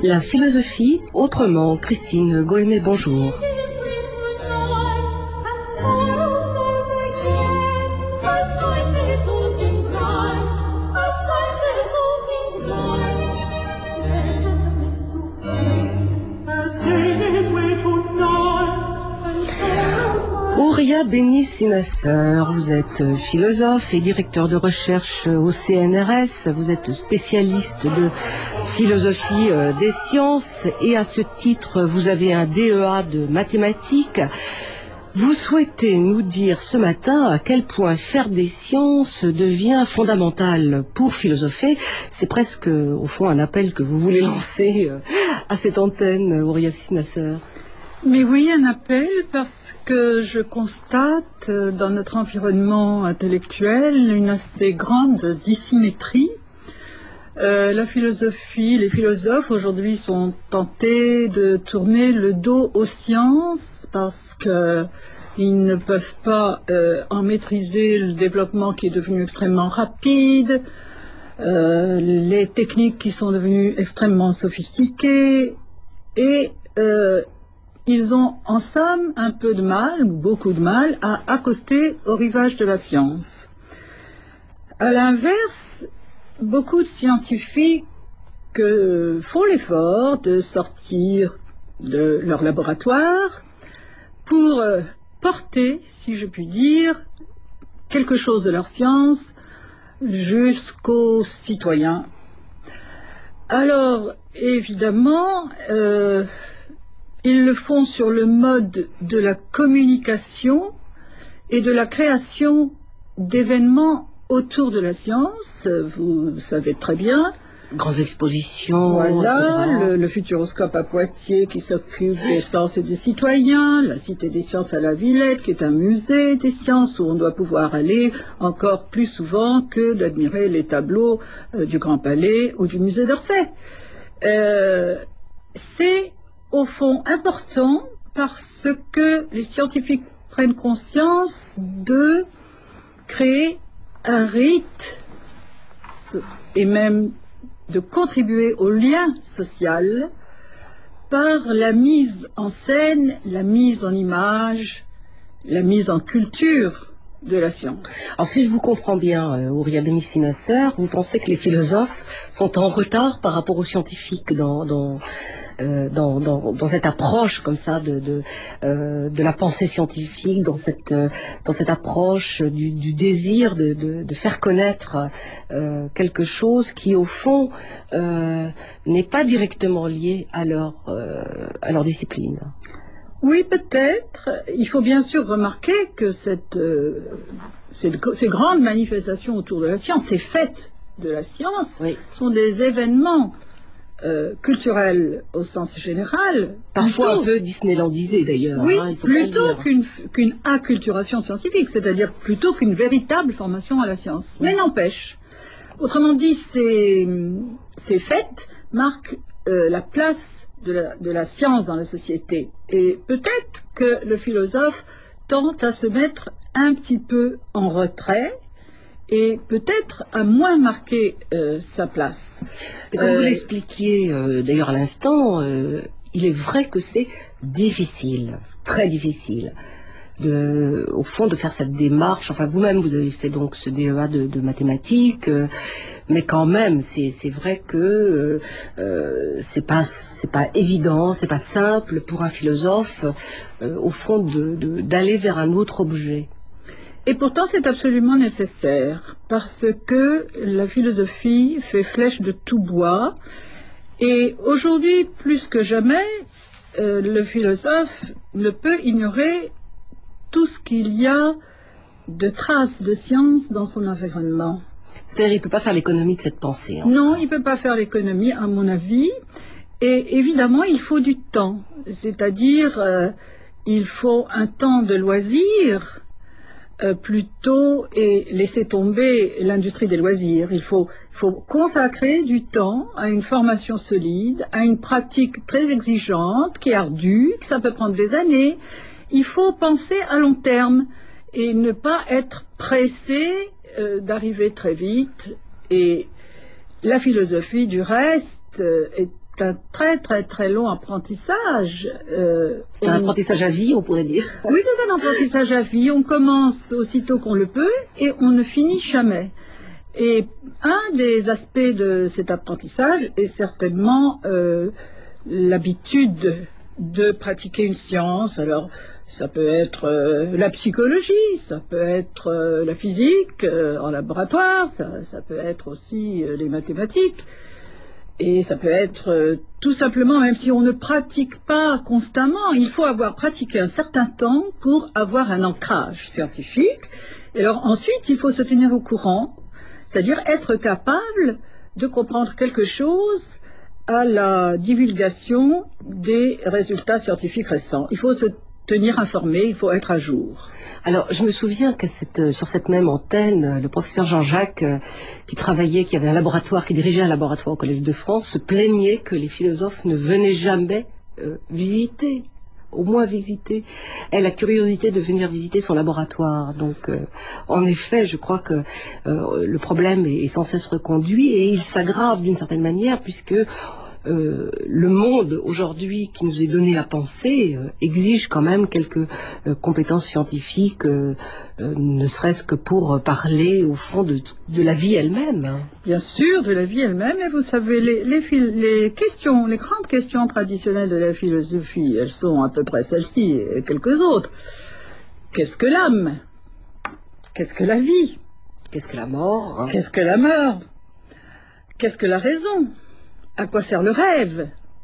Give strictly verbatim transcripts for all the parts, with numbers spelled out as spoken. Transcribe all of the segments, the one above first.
La philosophie autrement. Christine Goëmet, bonjour. Ouria Beni-Sinasser, vous êtes philosophe et directeur de recherche au C N R S, vous êtes spécialiste de philosophie des sciences et à ce titre vous avez un D E A de mathématiques. Vous souhaitez nous dire ce matin à quel point faire des sciences devient fondamental pour philosopher. C'est presque au fond un appel que vous voulez lancer à cette antenne, Ouria Beni-Sinasser. Mais oui, un appel, parce que je constate dans notre environnement intellectuel une assez grande dissymétrie. Euh, la philosophie, les philosophes aujourd'hui sont tentés de tourner le dos aux sciences parce que ils ne peuvent pas euh, en maîtriser le développement qui est devenu extrêmement rapide, euh, les techniques qui sont devenues extrêmement sophistiquées et euh, ils ont en somme un peu de mal, ou beaucoup de mal, à accoster au rivage de la science. À l'inverse, beaucoup de scientifiques euh, font l'effort de sortir de leur laboratoire pour euh, porter, si je puis dire, quelque chose de leur science jusqu'aux citoyens. Alors, évidemment, euh, ils le font sur le mode de la communication et de la création d'événements autour de la science. Vous savez très bien. Grandes expositions, voilà, le, le Futuroscope à Poitiers qui s'occupe des sciences et des citoyens, la Cité des sciences à la Villette qui est un musée des sciences où on doit pouvoir aller encore plus souvent que d'admirer les tableaux euh, du Grand Palais ou du musée d'Orsay. Euh, c'est au fond important parce que les scientifiques prennent conscience de créer un rite et même de contribuer au lien social par la mise en scène, la mise en image, la mise en culture de la science. Alors si je vous comprends bien, Ouria Beni-Sinasser, vous pensez que les philosophes sont en retard par rapport aux scientifiques dans... dans... Euh, dans, dans, dans cette approche comme ça de, de, euh, de la pensée scientifique, dans cette, euh, dans cette approche du, du désir de, de, de faire connaître euh, quelque chose qui au fond euh, n'est pas directement lié à leur, euh, à leur discipline. Oui, peut-être. Il faut bien sûr remarquer que cette, euh, ces, ces grandes manifestations autour de la science, ces fêtes de la science, oui, sont des événements Euh, culturel au sens général, parfois plutôt, un peu disneylandisé d'ailleurs. Oui, hein, il faut plutôt qu'une qu'une acculturation scientifique, c'est-à-dire plutôt qu'une véritable formation à la science. Oui. Mais n'empêche, autrement dit, ces, ces fêtes marquent euh, la place de la, de la science dans la société. Et peut-être que le philosophe tente à se mettre un petit peu en retrait et peut-être à moins marquer euh, sa place. Et comme euh, vous l'expliquiez euh, d'ailleurs à l'instant, euh, il est vrai que c'est difficile, très difficile, de, au fond, de faire cette démarche. Enfin, vous-même, vous avez fait donc ce D E A de, de mathématiques, euh, mais quand même, c'est, c'est vrai que euh, c'est pas, c'est pas évident, c'est pas simple pour un philosophe, euh, au fond, de, de, d'aller vers un autre objet. Et pourtant, c'est absolument nécessaire, parce que la philosophie fait flèche de tout bois, et aujourd'hui, plus que jamais, euh, le philosophe ne peut ignorer tout ce qu'il y a de traces de science dans son environnement. C'est-à-dire qu'il ne peut pas faire l'économie de cette pensée. Hein. Non, il ne peut pas faire l'économie, à mon avis, et évidemment, il faut du temps, c'est-à-dire, euh, il faut un temps de loisir, Euh, plutôt et laisser tomber l'industrie des loisirs. Il faut, il faut consacrer du temps à une formation solide, à une pratique très exigeante, qui est ardue, que ça peut prendre des années. Il faut penser à long terme et ne pas être pressé euh, d'arriver très vite. Et la philosophie, du reste, euh, est un très très très long apprentissage. Euh, c'est un apprentissage à vie, on pourrait dire. Oui, c'est un apprentissage à vie. On commence aussitôt qu'on le peut et on ne finit jamais. Et un des aspects de cet apprentissage est certainement euh, l'habitude de pratiquer une science. Alors, ça peut être euh, la psychologie, ça peut être euh, la physique euh, en laboratoire, ça, ça peut être aussi euh, les mathématiques. Et ça peut être euh, tout simplement, même si on ne pratique pas constamment, il faut avoir pratiqué un certain temps pour avoir un ancrage scientifique. Et alors ensuite, il faut se tenir au courant, c'est-à-dire être capable de comprendre quelque chose à la divulgation des résultats scientifiques récents. Il faut se tenir informé, il faut être à jour. Alors, je me souviens que cette, sur cette même antenne, le professeur Jean-Jacques, euh, qui travaillait, qui avait un laboratoire, qui dirigeait un laboratoire au Collège de France, se plaignait que les philosophes ne venaient jamais euh, visiter, au moins visiter. Elle a la curiosité de venir visiter son laboratoire. Donc, euh, en effet, je crois que euh, le problème est, est sans cesse reconduit et il s'aggrave d'une certaine manière, puisque Euh, le monde aujourd'hui qui nous est donné à penser euh, exige quand même quelques euh, compétences scientifiques, euh, euh, ne serait-ce que pour parler au fond de, de la vie elle-même. Hein. Bien sûr, de la vie elle-même. Et vous savez, les, les, les questions, les grandes questions traditionnelles de la philosophie, elles sont à peu près celles-ci et quelques autres. Qu'est-ce que l'âme? Qu'est-ce que la vie? Qu'est-ce que la mort? Hein? Qu'est-ce que la mort? Qu'est-ce que la raison? À quoi sert le rêve?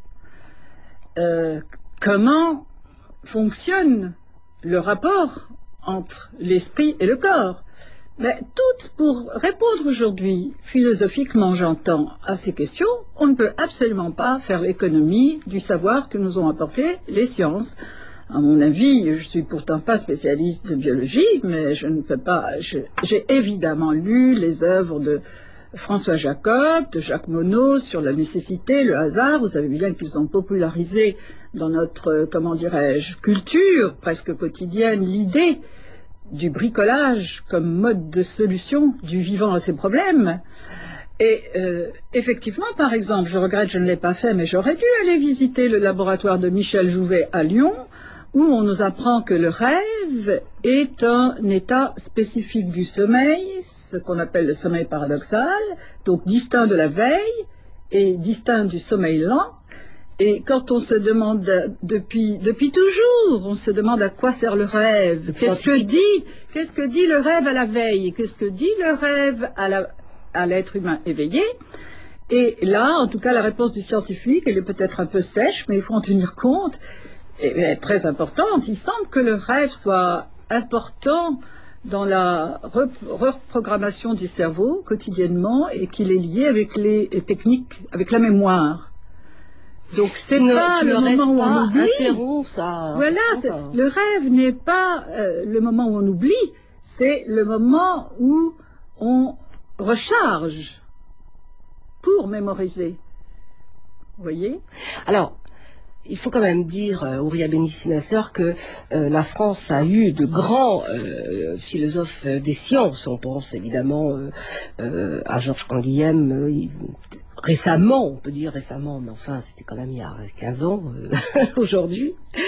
euh, Comment fonctionne le rapport entre l'esprit et le corps? Mais toutes, pour répondre aujourd'hui, philosophiquement j'entends, à ces questions, on ne peut absolument pas faire l'économie du savoir que nous ont apporté les sciences. À mon avis, je suis pourtant pas spécialiste de biologie, mais je ne peux pas... J'ai évidemment lu les œuvres de François Jacob, de Jacques Monod, sur la nécessité, le hasard. Vous savez bien qu'ils ont popularisé dans notre, comment dirais-je, culture presque quotidienne, l'idée du bricolage comme mode de solution du vivant à ses problèmes. Et euh, effectivement, par exemple, je regrette, je ne l'ai pas fait, mais j'aurais dû aller visiter le laboratoire de Michel Jouvet à Lyon, où on nous apprend que le rêve est un état spécifique du sommeil, ce qu'on appelle le sommeil paradoxal, donc distinct de la veille et distinct du sommeil lent. Et quand on se demande, depuis, depuis toujours, on se demande à quoi sert le rêve, qu'est-ce que dit, qu'est-ce que dit le rêve à la veille, qu'est-ce que dit le rêve à la, à l'être humain éveillé. Et là, en tout cas, la réponse du scientifique, elle est peut-être un peu sèche, mais il faut en tenir compte, est très importante. Il semble que le rêve soit important dans la reprogrammation du cerveau quotidiennement et qu'il est lié avec les techniques, avec la mémoire. Donc c'est pas le moment où on oublie. Ça, voilà, ça. Le rêve n'est pas euh, le moment où on oublie, c'est le moment où on recharge pour mémoriser. Vous voyez? Alors, il faut quand même dire, euh, Ouria Bénissi-Nasser, que euh, la France a eu de grands euh, philosophes euh, des sciences. On pense évidemment euh, euh, à Georges Canguilhem, euh, il, récemment, on peut dire récemment, mais enfin c'était quand même il y a quinze ans euh, aujourd'hui,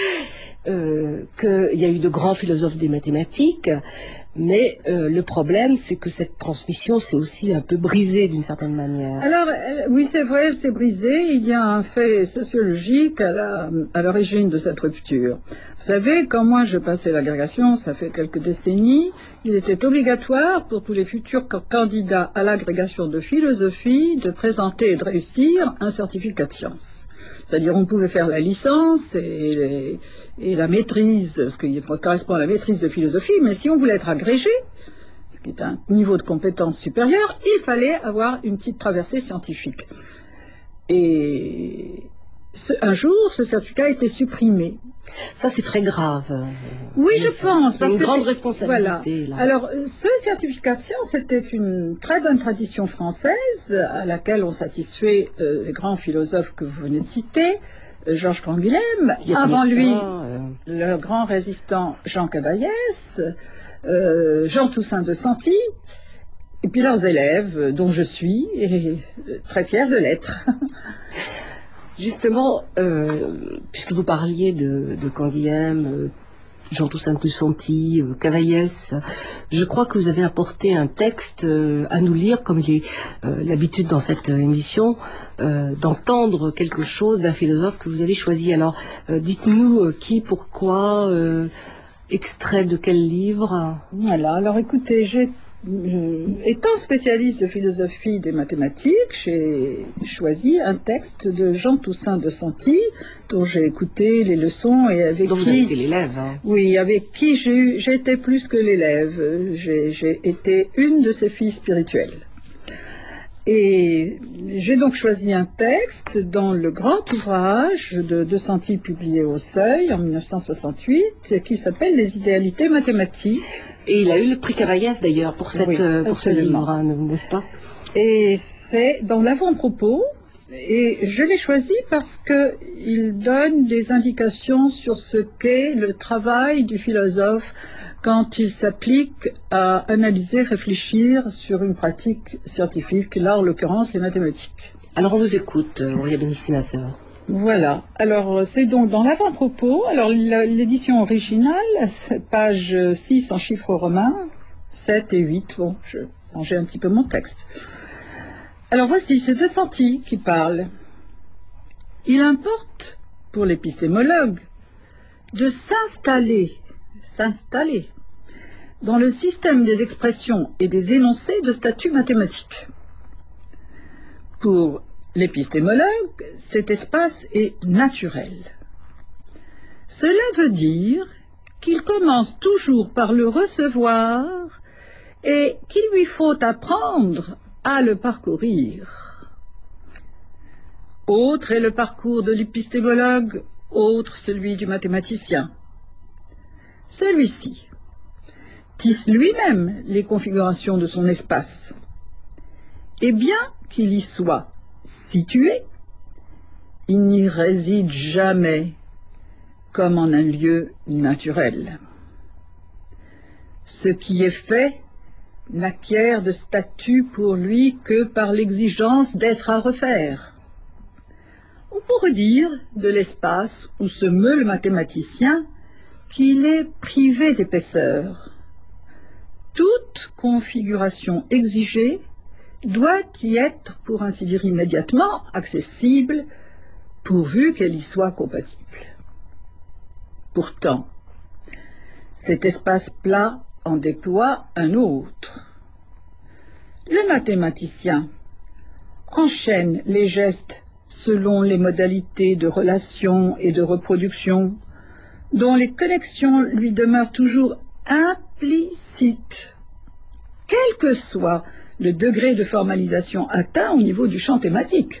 euh, qu'il y a eu de grands philosophes des mathématiques, mais euh, le problème c'est que cette transmission s'est aussi un peu brisée d'une certaine manière. Alors euh, oui, c'est vrai, elle s'est brisée. Il y a un fait sociologique à, la, à l'origine de cette rupture. Vous savez, quand moi je passais l'agrégation, ça fait quelques décennies, il était obligatoire pour tous les futurs candidats à l'agrégation de philosophie de présenter et de réussir un certificat de sciences. C'est-à-dire on pouvait faire la licence et, et la maîtrise, ce qui correspond à la maîtrise de philosophie, mais si on voulait être agrégé, ce qui est un niveau de compétence supérieur, il fallait avoir une petite traversée scientifique. Et ce, un jour, ce certificat a été supprimé. Ça, c'est très grave. Oui, je pense. C'est une grande responsabilité. Voilà. Là. Alors, ce certificat de science était une très bonne tradition française à laquelle ont satisfait euh, les grands philosophes que vous venez de citer, euh, Georges Canguilhem, avant lui, euh... le grand résistant Jean Cavaillès, euh, Jean Toussaint de Santi, et puis leurs élèves, dont je suis, et euh, très fière de l'être. Justement, euh, puisque vous parliez de, de Canguilhem, euh, Jean Toussaint Santi, euh, Cavaillès, je crois que vous avez apporté un texte euh, à nous lire, comme il est euh, l'habitude dans cette euh, émission, euh, d'entendre quelque chose d'un philosophe que vous avez choisi. Alors, euh, dites-nous euh, qui, pourquoi, euh, extrait de quel livre? Voilà, alors écoutez, j'ai Euh, étant spécialiste de philosophie des mathématiques, j'ai choisi un texte de Jean Toussaint de Santi, dont j'ai écouté les leçons et avec dont qui... vous avez été l'élève. Hein. Oui, avec qui j'ai eu, j'ai été plus que l'élève. J'ai, j'ai été une de ses filles spirituelles. Et j'ai donc choisi un texte dans le grand ouvrage de De Santi publié au Seuil en mille neuf cent soixante-huit, qui s'appelle Les idéalités mathématiques. Et il a eu le prix Cavaillès d'ailleurs pour, cette, Oui, pour ce livre, hein, n'est-ce pas? Et c'est dans l'avant-propos, et je l'ai choisi parce qu'il donne des indications sur ce qu'est le travail du philosophe quand il s'applique à analyser, réfléchir sur une pratique scientifique, là en l'occurrence les mathématiques. Alors on vous écoute, Auria Bénissy-Nasser. Voilà, alors c'est donc dans l'avant-propos, alors l'édition originale, page six en chiffres romains, sept et huit, bon, je rangeais un petit peu mon texte. Alors voici, c'est De Santi qui parle. Il importe, pour l'épistémologue, de s'installer, s'installer, dans le système des expressions et des énoncés de statut mathématique. Pour l'épistémologue, cet espace est naturel. Cela veut dire qu'il commence toujours par le recevoir et qu'il lui faut apprendre à le parcourir. Autre est le parcours de l'épistémologue, autre celui du mathématicien. Celui-ci tisse lui-même les configurations de son espace. Et bien qu'il y soit situé, il n'y réside jamais comme en un lieu naturel. Ce qui est fait n'acquiert de statut pour lui que par l'exigence d'être à refaire. On pourrait dire de l'espace où se meut le mathématicien qu'il est privé d'épaisseur. Toute configuration exigée doit y être, pour ainsi dire immédiatement, accessible, pourvu qu'elle y soit compatible. Pourtant, cet espace plat en déploie un autre. Le mathématicien enchaîne les gestes selon les modalités de relation et de reproduction, dont les connexions lui demeurent toujours implicites, quel que soit le degré de formalisation atteint au niveau du champ thématique.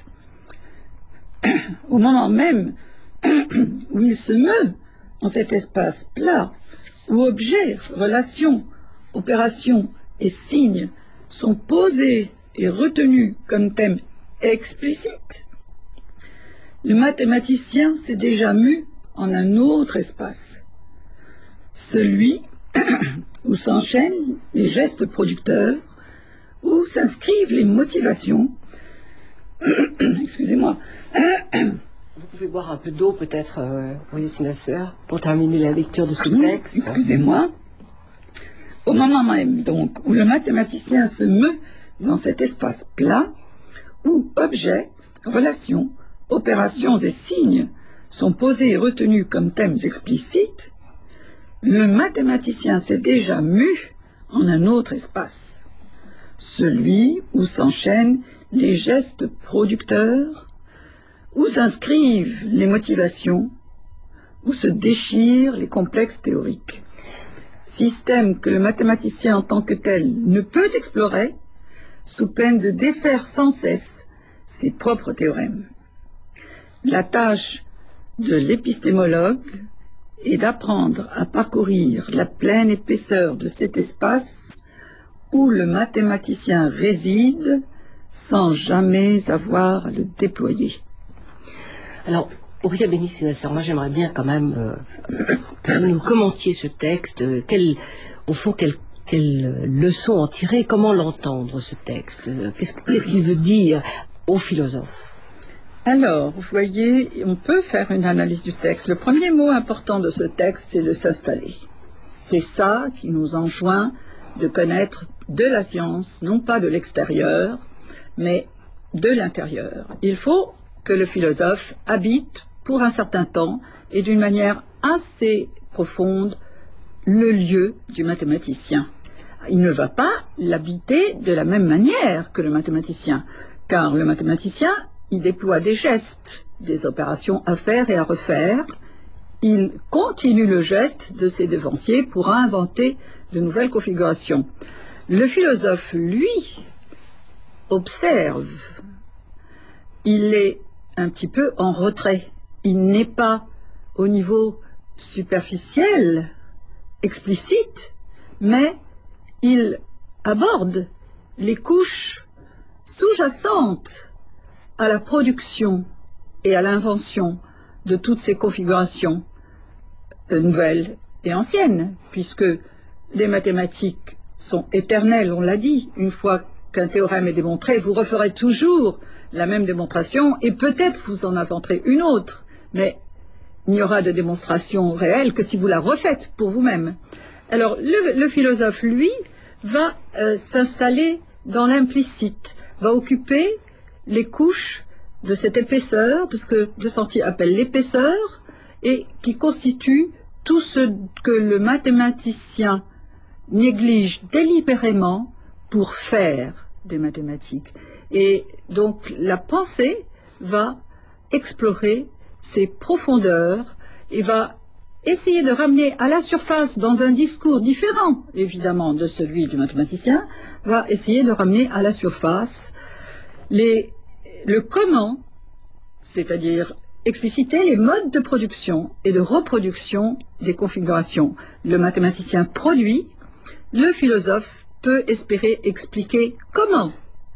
Au moment même où il se meut dans cet espace plat, où objets, relations, opérations et signes sont posés et retenus comme thème explicite, le mathématicien s'est déjà mu en un autre espace, celui où s'enchaînent les gestes producteurs, où s'inscrivent les motivations. Excusez-moi. Vous pouvez boire un peu d'eau peut-être, euh, Bénissy-Nasser, pour terminer la lecture de ce texte. Excusez-moi. Au moment même, donc, où le mathématicien se meut dans cet espace plat, où objets, relations, opérations et signes sont posés et retenus comme thèmes explicites, le mathématicien s'est déjà mu en un autre espace, celui où s'enchaînent les gestes producteurs, où s'inscrivent les motivations, où se déchirent les complexes théoriques. Système que le mathématicien en tant que tel ne peut explorer, sous peine de défaire sans cesse ses propres théorèmes. La tâche de l'épistémologue est d'apprendre à parcourir la pleine épaisseur de cet espace où le mathématicien réside sans jamais avoir à le déployer. Alors, Auria Bénissy-Nasser, moi j'aimerais bien quand même euh, que vous nous commentiez ce texte, euh, quel, au fond, quelle quelle leçon en tirer, comment l'entendre ce texte, qu'est-ce qu'est-ce qu'il veut dire aux philosophes? Alors, vous voyez, on peut faire une analyse du texte. Le premier mot important de ce texte, c'est de s'installer. C'est ça qui nous enjoint de connaître de la science, non pas de l'extérieur, mais de l'intérieur. Il faut que le philosophe habite pour un certain temps et d'une manière assez profonde le lieu du mathématicien. Il ne va pas l'habiter de la même manière que le mathématicien, car le mathématicien, il déploie des gestes, des opérations à faire et à refaire. Il continue le geste de ses devanciers pour inventer de nouvelles configurations. Le philosophe, lui, observe. Il est un petit peu en retrait. Il n'est pas au niveau superficiel, explicite, mais il aborde les couches sous-jacentes à la production et à l'invention de toutes ces configurations euh, nouvelles et anciennes, puisque les mathématiques sont éternelles, on l'a dit. Une fois qu'un théorème est démontré, vous referez toujours la même démonstration et peut-être vous en inventerez une autre, mais il n'y aura de démonstration réelle que si vous la refaites pour vous-même. Alors le, le philosophe, lui, va euh, s'installer dans l'implicite, va occuper les couches de cette épaisseur, de ce que De Santi appelle l'épaisseur, et qui constitue tout ce que le mathématicien néglige délibérément pour faire des mathématiques. Et donc la pensée va explorer ces profondeurs et va essayer de ramener à la surface, dans un discours différent évidemment de celui du mathématicien, va essayer de ramener à la surface les, le comment, c'est-à-dire expliciter les modes de production et de reproduction des configurations. Le mathématicien produit, le philosophe peut espérer expliquer comment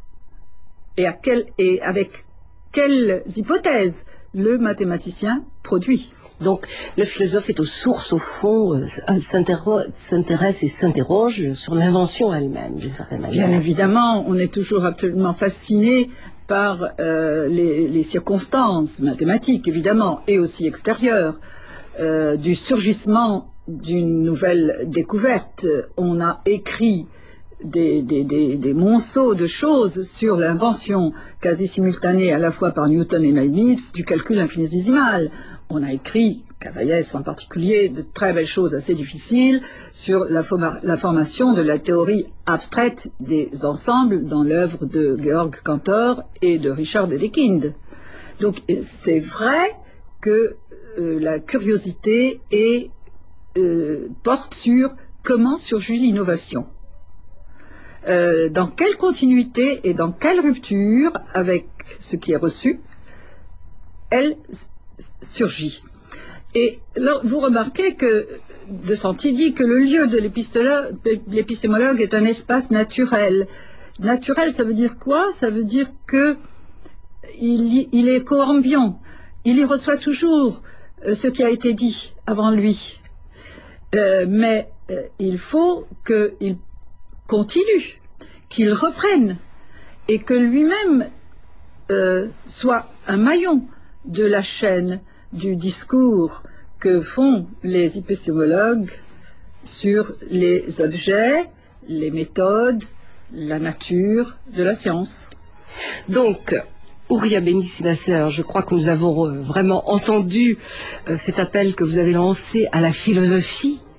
et, à quel, et avec quelles hypothèses le mathématicien produit. Donc le philosophe est aux sources, au fond, euh, s'intéresse et s'interroge sur l'invention elle-même, d'une certaine manière. Bien évidemment, on est toujours absolument fasciné par euh, les, les circonstances mathématiques, évidemment, et aussi extérieures, euh, du surgissement d'une nouvelle découverte. On a écrit des, des, des, des monceaux de choses sur l'invention quasi simultanée à la fois par Newton et Leibniz du calcul infinitésimal. On a écrit, Cavaillès en particulier, de très belles choses assez difficiles sur la, la formation de la théorie abstraite des ensembles dans l'œuvre de Georg Cantor et de Richard Dedekind. Donc c'est vrai que euh, la curiosité est, euh, porte sur comment surgit l'innovation. Euh, dans quelle continuité et dans quelle rupture avec ce qui est reçu, elle surgit. Et là, vous remarquez que De Santi dit que le lieu de l'épistémologue est un espace naturel. Naturel, ça veut dire quoi? Ça veut dire que il, il est coambiant. Il y reçoit toujours euh, ce qui a été dit avant lui. Euh, mais euh, il faut qu'il continue, qu'il reprenne, et que lui-même euh, soit un maillon de la chaîne du discours que font les épistémologues sur les objets, les méthodes, la nature de la science. Donc, Horia Benissimo, je crois que nous avons vraiment entendu euh, cet appel que vous avez lancé à la philosophie